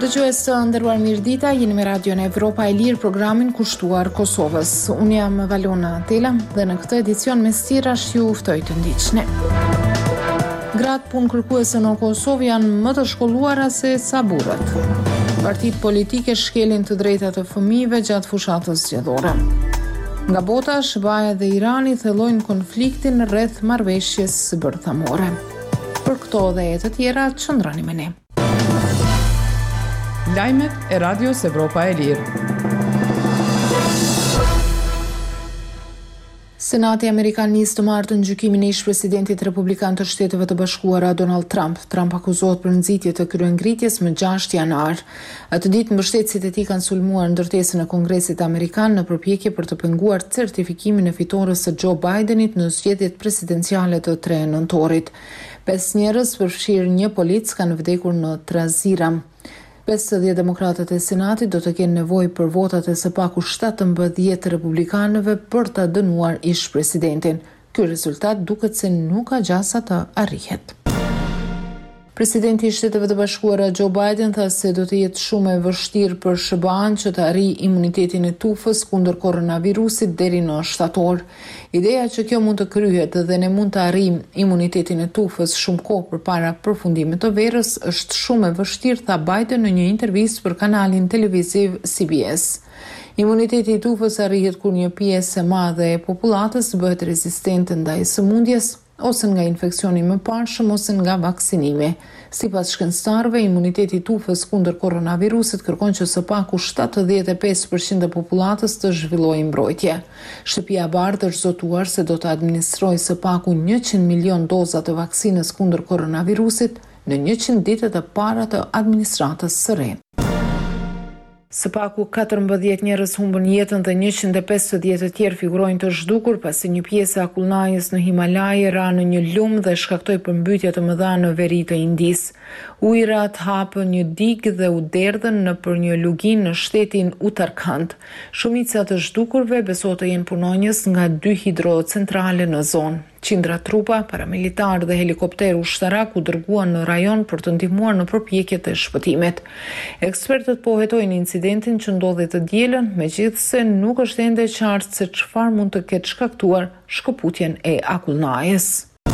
Dëgjues të nderuar, mirëdita, jeni me Radion Evropa e Lirë, programin kushtuar Kosovës. Unë jam Valona Tela dhe në këtë edicion me stirash ju ftoj të ndiqni. Gratë punë kërkuese në Kosovë janë më të shkolluara se sa burrat. Partitë politike shkelin të drejtat të fëmijëve gjatë fushatës zgjedhore. Nga bota, SBA dhe Irani thellojnë konfliktin rreth marrëveshjes bërthamore. Për këto dhe të tjera, qëndroni me ne. Lajmet e Radios Evropa e Lirë. Senati Amerikan nis të martë në gjykimin e ish-presidentit republikan të Shteteve të Bashkuara Donald Trump. Trump akuzohet për nxitje të kryengritjes më 6 janar. Atë ditë mbështetësit e tij kanë sulmuar ndërtesën e Kongresit Amerikan në përpjekje për të penguar certifikimin e fitores së Joe Bidenit në zgjedhjet presidenciale të 3 nëntorit. 5 njerëz, përfshirë një polic, kanë vdekur në trazira. 50 demokratët e Senatit do të kenë nevojë për votat e së paku 17 republikanëve për të dënuar ish-presidentin. Ky rezultat duket se nuk ka gjasa të arrihet. Presidenti i Shteteve të Bashkuara Joe Biden tha se do të jetë shumë e vështirë për SBA-n që të arrijë imunitetin e tufës kundër koronavirusit deri në shtator. Ideja që kjo mund të kryhet dhe ne mund të arrijmë imunitetin e tufës shumë kohë përpara përfundimit të verës është shumë e vështirë, tha Biden në një intervistë për kanalin televiziv CBS. Imuniteti i tufës arrihet kur një pjesë e madhe e popullatës bëhet rezistente ndaj sëmundjes, ose nga infeksioni më parshëm ose nga vaksinimi. Sipas shkencëtarëve, imuniteti i tufës kundër koronavirusit kërkon që së paku 75% e popullatës të zhvillojë mbrojtje. Shtëpia e Bardhë është zotuar se do të administrojë së paku 100 milion doza të vaksinës kundër koronavirusit në 100 ditët e para të administratës së re. Së paku 14 njerëz humbën jetën dhe 150 të tjerë figurojnë të zhdukur pasi një pjesë e akullnajës në Himalaje ra në një lum dhe shkaktoi përmbytje të mëdha në veri të Indis. Ujërat hapën një digë dhe u derdhën nëpër një lugin në shtetin Uttarakhand. Shumica të zhdukurve besohet të jenë punonjës nga 2 hidrocentrale në zonë. Qindra trupa, paramilitar dhe helikopter ushtarak u dërguan në rajon për të ndihmuar në përpjekjet e shpëtimit. Ekspertët pohëtojnë incidentin që ndodhi të dielën, megjithse nuk është ende qartë se çfarë mund të ketë shkaktuar shkëputjen e akullnajës.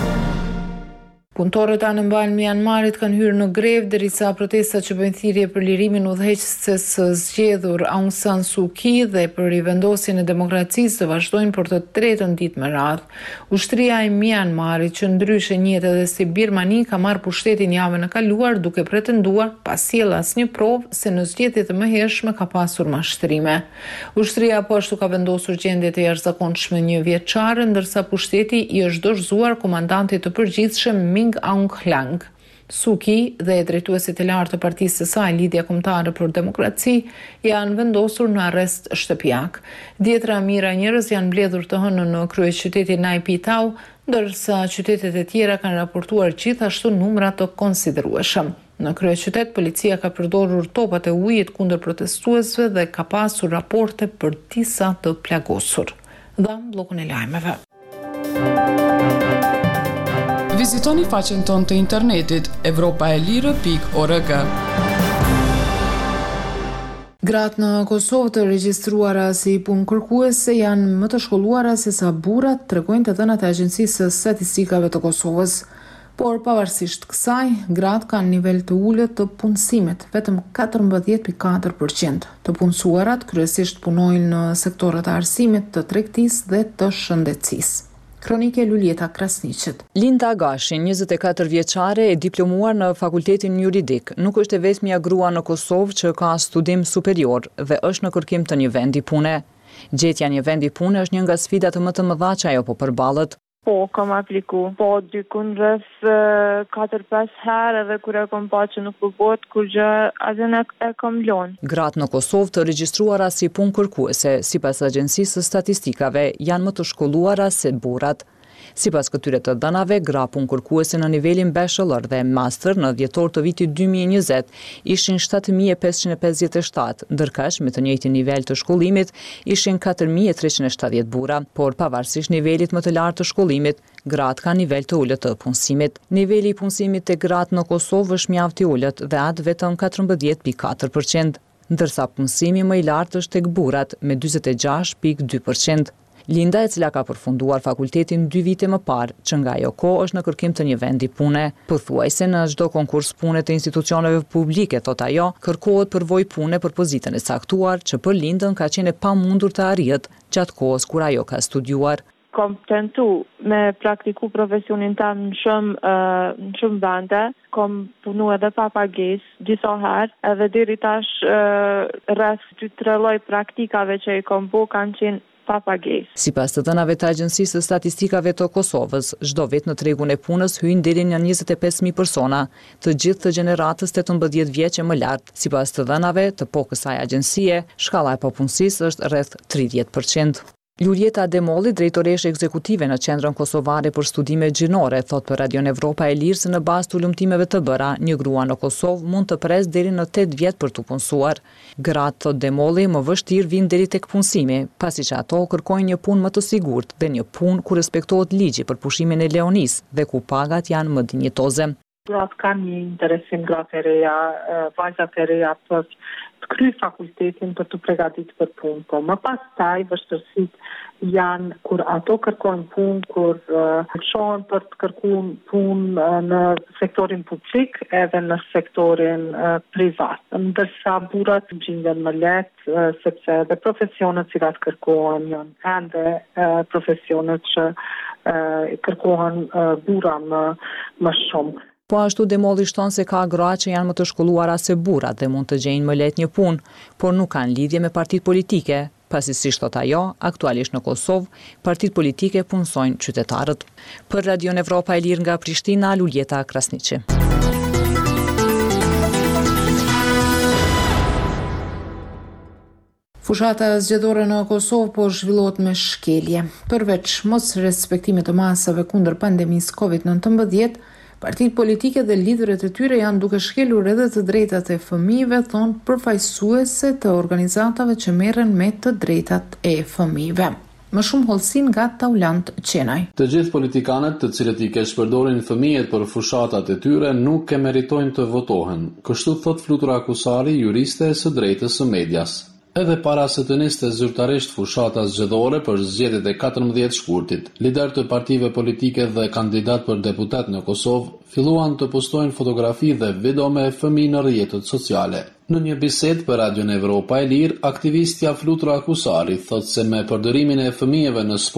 Punëtorët anë mban Myanmarit kanë hyrë në grevë derisa protestat që bëjnë thirrje për lirimin udhëheqëses së zgjedhur Aung San Suu Kyi dhe për rivendosjen e demokracisë të vazhdojnë për të tretën ditë me radhë. Ushtria e Myanmarit, që ndryshe njihet edhe si Birmani, ka marrë pushtetin javën e kaluar duke pretenduar, pa sjellë asnjë provë, se në zgjedhjet e mëhershme ka pasur mashtrime. Ushtria po ashtu ka vendosur gjendje të jashtëzakonshme 1 vjeçare, ndërsa pushteti i është dorëzuar komandantit të përgjithshëm Aung Hlaing. Suu Kyi dhe drejtuesit e lartë të partisë së saj, Lidhja Kombëtare për Demokraci, janë vendosur në arrest shtëpiak. Dhjetra mijëra njerëz janë mbledhur të hënën në kryeqytetin Naypyidaw, ndërsa qytetet e tjera kanë raportuar gjithashtu numra të konsiderueshëm. Në kryeqytet, policia ka përdorur topat e ujit kundër protestuesve dhe ka pasur raporte për disa të plagosur. Dham bllokun e lajmeve. Vizitoni faqen tonë të internetit europaelire.org. Gratë në Kosovë të regjistruara si punëkërkuese janë më të shkolluara se sa burrat, tregojnë të dhënat e Agjencisë së Statistikave të Kosovës. Por pavarësisht kësaj, gratë kanë nivel të ulët të punësimit, vetëm 14.4%. Të punësuarat kryesisht punojnë në sektorët e arsimit, të tregtisë dhe të shëndetësisë. Kronike Luljeta Krasniqit. Linda Agashin, 24 vjeçare e diplomuar në fakultetin juridik, nuk është e vetmja grua në Kosovë që ka studim superior dhe është në kërkim të një vendi pune. Gjetja një vendi pune është një nga sfidat më të mëdha që ajo po përballet. Po, kam apliku. Po, dykun rreth 4-5 herë edhe kur e kam pa që nuk përbohet kur gjë, atë e kam lënë. Gratë në Kosovë të regjistruara si punë kërkuese, sipas Agjencisë së Statistikave, janë më të shkolluara se burrat. Sipas këtyre të dhënave, gra punkërkuese në nivelin bachelor dhe master në dhjetor të vitit 2020 ishin 7.557, ndërkësh me të njëjtin nivel të shkollimit ishin 4.370 burra, por pavarësisht nivelit më të lartë të shkollimit, gratë kanë nivel të ulët të punësimit. Niveli i punësimit të gratë në Kosovë është mjaft i ulët dhe atë vetëm 14.4%. Ndërsa punësimi më i lartë është tek burrat me 46.2%. Linda, e cila ka përfunduar fakultetin 2 vite më parë, që nga ajo kohë është në kërkim të një vendi pune. Pothuajse në çdo konkurs pune të institucioneve publike, thot ajo, kërkohet përvojë pune për pozitën e caktuar, që për Lindën ka qenë e pamundur të arrihet gjatë kohës kur ajo ka studiuar. Kom tentu me praktiku profesionin tam në shumë vende, kom punu edhe pa pagesë disa herë, edhe deri tash rreth 2-3 lloj praktikave që i kom bu kanë qenë pa pagesë. Sipas të dhënave të Agjencisë së Statistikave të Kosovës, çdo vit në tregun e punës hyjnë deri në 25.000 persona, të gjithë të gjeneratës 18 vjeçe më lart. Sipas të dhënave të kësaj agjencie, shkalla e papunësisë është rreth 30%. Luljeta Demolli, drejtoreshe ekzekutive në Qendrën Kosovare për Studime Gjinore, thot për Radion Evropa e Lirë se në bazë të ulëmtimeve të bëra, një grua në Kosovë mund të presë deri në 8 vjet për të punësuar. Gratë, thot Demolli, më vështirë vinë deri tek punësimi, pasi që ato kërkojnë një punë më të sigurt dhe një punë ku respektohet ligji për pushimin e leonisë dhe ku pagat janë më dinjitoze. Gratë kanë një interesim, gratë e reja, vajzat e reja për të kry fakultetin për të përgatitur për punë. Po më pas taj vështërsitë janë kur ato kërkojnë punë, kur shohen për të kërkuar punë në sektorin publik edhe në sektorin privat. Ndërsa burrat gjenden më lehtë sepse edhe profesionet që kërkohen janë ende profesionet që kërkohen burra më shumë. Po ashtu Demolli shton se ka gra që janë më të shkolluara se burrat dhe mund të gjejnë më lehtë një punë, por nuk kanë lidhje me partitë politike, pasi si thot ajo, aktualisht në Kosovë, partitë politike punësojnë qytetarët. Për Radion Evropa e Lirë nga Prishtina, Luljeta Krasniqi. Fushata zgjedhore në Kosovë po zhvillohet me shkelje. Përveç mos respektimit të masave kundër pandemisë COVID-19, partitë politike dhe liderët e tyre janë duke shkelur edhe të drejtat e fëmijëve, thonë përfaqësuese të organizatave që merren me të drejtat e fëmijëve. Më shumë hollësin nga Taulant Qenaj. Të gjithë politikanët të cilët i keq përdorin fëmijët për fushatat e tyre nuk e meritojnë të votohen. Kështu thot Flutura Kusari, juriste e së drejtës së medias. Edhe para se të niste zyrtarisht fushata zgjedhore për zgjedhjet e 14 shkurtit, lider të partive politike dhe kandidat për deputet në Kosovë filluan të postojnë fotografi dhe video me fëmijë në rrjetet sociale. Në një bisedë për Radion Evropa e Lirë, aktivistja Flutura Kusari thotë se me përdorimin e fëmijëve në